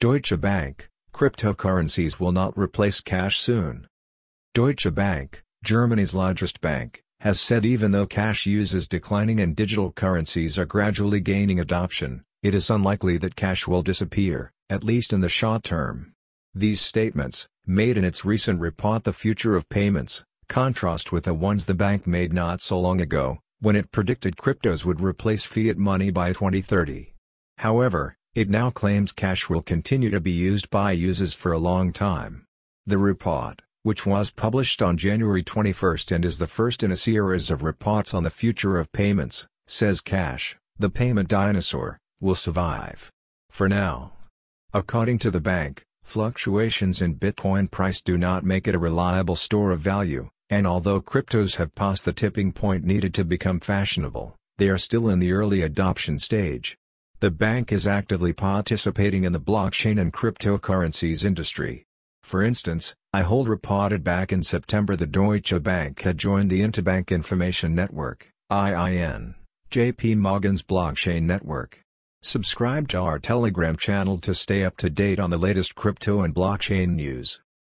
Deutsche Bank, cryptocurrencies will not replace cash soon. Deutsche Bank, Germany's largest bank, has said even though cash use is declining and digital currencies are gradually gaining adoption, it is unlikely that cash will disappear, at least in the short term. These statements, made in its recent report The Future of Payments, contrast with the ones the bank made not so long ago, when it predicted cryptos would replace fiat money by 2030. However, it now claims cash will continue to be used by users for a long time. The report, which was published on January 21 and is the first in a series of reports on the future of payments, says cash, the payment dinosaur, will survive. For now. According to the bank, fluctuations in Bitcoin price do not make it a reliable store of value, and although cryptos have passed the tipping point needed to become fashionable, they are still in the early adoption stage. The bank is actively participating in the blockchain and cryptocurrencies industry. For instance, iHold reported back in September that Deutsche Bank had joined the Interbank Information Network, IIN, JP Morgan's blockchain network. Subscribe to our Telegram channel to stay up to date on the latest crypto and blockchain news.